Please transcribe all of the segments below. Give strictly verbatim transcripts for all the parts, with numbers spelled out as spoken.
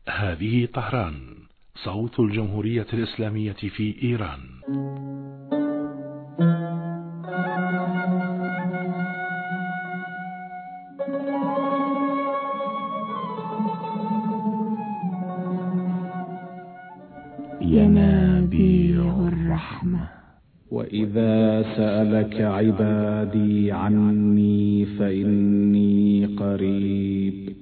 هذه طهران، صوت الجمهورية الإسلامية في إيران. ينابيع الرحمة. وإذا سألك عبادي عني فإني قريب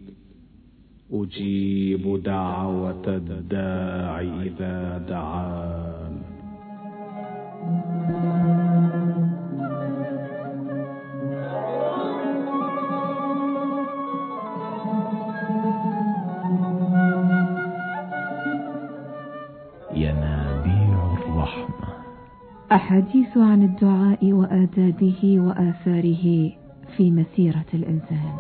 أجيب دعوة الداع إذا دعان. ينابيع الرحمة. أحاديث عن الدعاء وآدابه وآثاره في مسيرة الإنسان.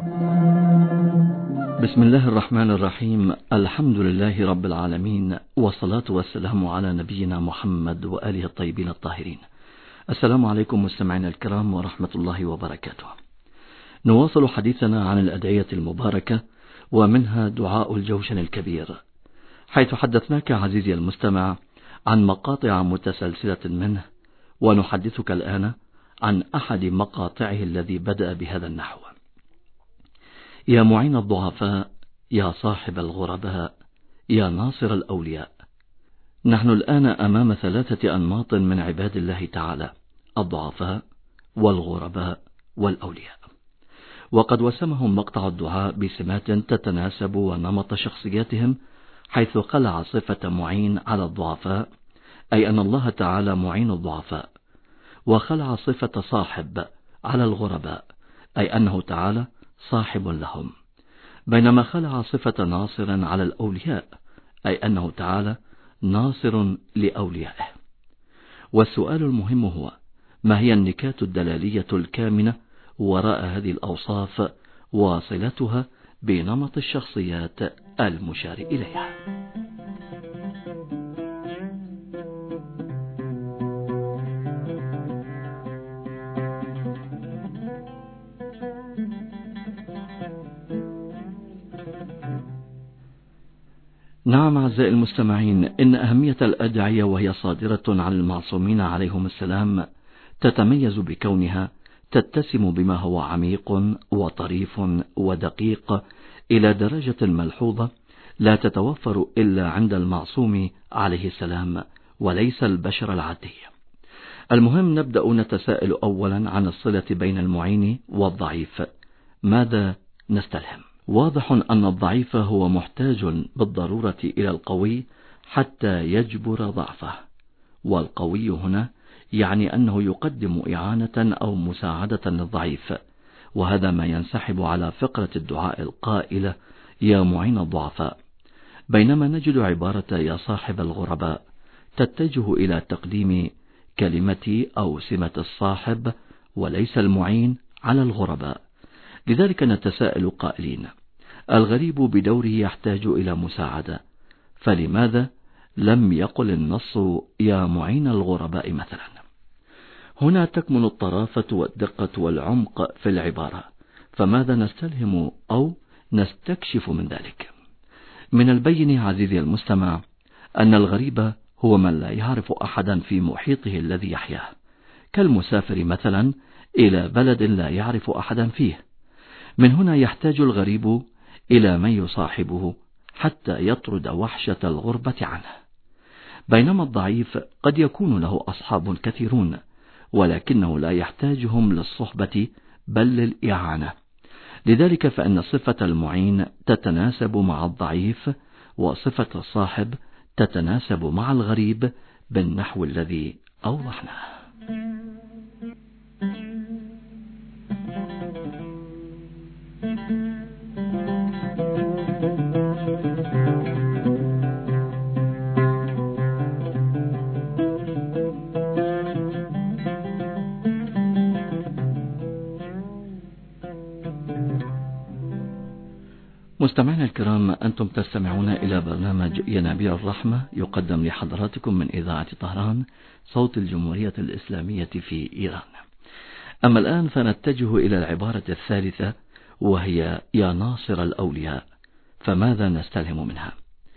بسم الله الرحمن الرحيم. الحمد لله رب العالمين، والصلاة والسلام على نبينا محمد وآله الطيبين الطاهرين. السلام عليكم مستمعينا الكرام ورحمة الله وبركاته. نواصل حديثنا عن الأدعية المباركة، ومنها دعاء الجوشن الكبير، حيث حدثناك عزيزي المستمع عن مقاطع متسلسلة منه، ونحدثك الآن عن أحد مقاطعه الذي بدأ بهذا النحو: يا معين الضعفاء، يا صاحب الغرباء، يا ناصر الأولياء. نحن الآن أمام ثلاثة أنماط من عباد الله تعالى: الضعفاء والغرباء والأولياء، وقد وسمهم مقطع الدعاء بسمات تتناسب ونمط شخصياتهم، حيث خلع صفة معين على الضعفاء، أي أن الله تعالى معين الضعفاء، وخلع صفة صاحب على الغرباء، أي أنه تعالى صاحب لهم، بينما خلع صفة ناصر على الأولياء، أي أنه تعالى ناصر لأوليائه. والسؤال المهم هو: ما هي النكات الدلالية الكامنة وراء هذه الأوصاف وصلتها بنمط الشخصيات المشار إليها؟ نعم أعزائي المستمعين، إن أهمية الأدعية وهي صادرة عن المعصومين عليهم السلام تتميز بكونها تتسم بما هو عميق وطريف ودقيق إلى درجة ملحوظة لا تتوفر إلا عند المعصوم عليه السلام، وليس البشر العادي. المهم، نبدأ نتساءل أولا عن الصلة بين المعين والضعيف. ماذا نستلهم؟ واضح أن الضعيف هو محتاج بالضرورة إلى القوي حتى يجبر ضعفه، والقوي هنا يعني أنه يقدم إعانة أو مساعدة للضعيف، وهذا ما ينسحب على فقرة الدعاء القائلة يا معين الضعفاء، بينما نجد عبارة يا صاحب الغرباء تتجه إلى تقديم كلمة أو سمة الصاحب وليس المعين على الغرباء. لذلك نتساءل قائلين: الغريب بدوره يحتاج إلى مساعدة، فلماذا لم يقل النص يا معين الغرباء مثلا؟ هنا تكمن الطرافة والدقة والعمق في العبارة، فماذا نستلهم أو نستكشف من ذلك؟ من البين عزيزي المستمع أن الغريب هو من لا يعرف أحدا في محيطه الذي يحياه، كالمسافر مثلا إلى بلد لا يعرف أحدا فيه. من هنا يحتاج الغريب إلى من يصاحبه حتى يطرد وحشة الغربة عنه، بينما الضعيف قد يكون له أصحاب كثيرون، ولكنه لا يحتاجهم للصحبة بل للإعانة. لذلك فإن صفة المعين تتناسب مع الضعيف، وصفة الصاحب تتناسب مع الغريب بالنحو الذي أوضحناه. مستمعينا الكرام، أنتم تستمعون إلى برنامج ينابيع الرحمة، يقدم لحضراتكم من إذاعة طهران، صوت الجمهورية الإسلامية في إيران. أما الآن فنتجه إلى العبارة الثالثة، وهي يا ناصر الأولياء. فماذا نستلهم منها؟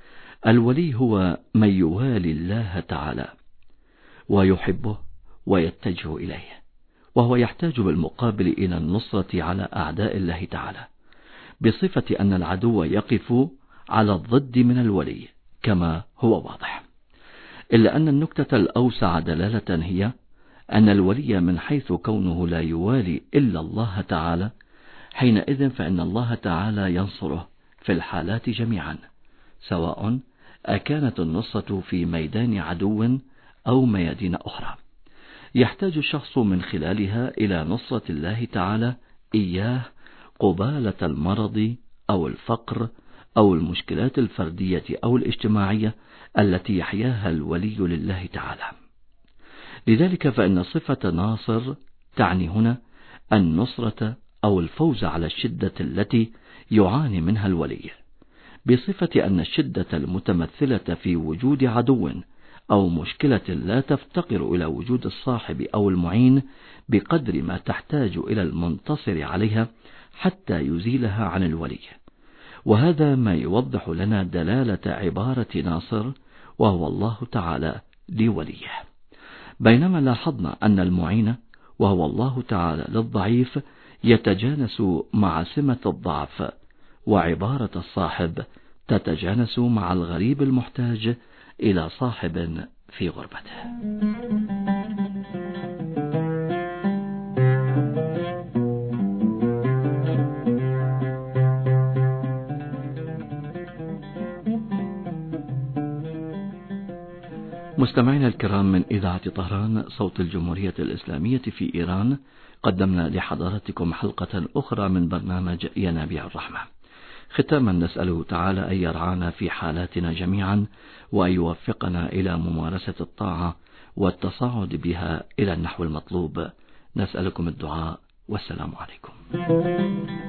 الولي هو من يوالي الله تعالى ويحبه ويتجه إليه، وهو يحتاج بالمقابل إلى النصرة على أعداء الله تعالى، بصفة أن العدو يقف على الضد من الولي كما هو واضح. إلا أن النكتة الأوسع دلالة هي أن الولي من حيث كونه لا يوالي إلا الله تعالى، حينئذ فإن الله تعالى ينصره في الحالات جميعا، سواء أكانت النصرة في ميدان عدو أو ميادين أخرى. يحتاج الشخص من خلالها إلى نصرة الله تعالى إياه قبالة المرض أو الفقر أو المشكلات الفردية أو الاجتماعية التي يحياها الولي لله تعالى. لذلك فإن صفة ناصر تعني هنا النصرة أو الفوز على الشدة التي يعاني منها الولي، بصفة أن الشدة المتمثلة في وجود عدو أو مشكلة لا تفتقر إلى وجود الصاحب أو المعين بقدر ما تحتاج إلى المنتصر عليها حتى يزيلها عن الولي. وهذا ما يوضح لنا دلالة عبارة ناصر، وهو الله تعالى لوليه. بينما لاحظنا أن المعين وهو الله تعالى للضعيف يتجانس مع سمة الضعف، وعبارة الصاحب تتجانس مع الغريب المحتاج إلى صاحب في غربته. مستمعينا الكرام، من إذاعة طهران صوت الجمهورية الإسلامية في إيران، قدمنا لحضراتكم حلقة أخرى من برنامج ينابيع الرحمة. ختاما نسأله تعالى أن يرعانا في حالاتنا جميعا، وأن يوفقنا إلى ممارسة الطاعة والتصاعد بها إلى النحو المطلوب. نسألكم الدعاء، والسلام عليكم.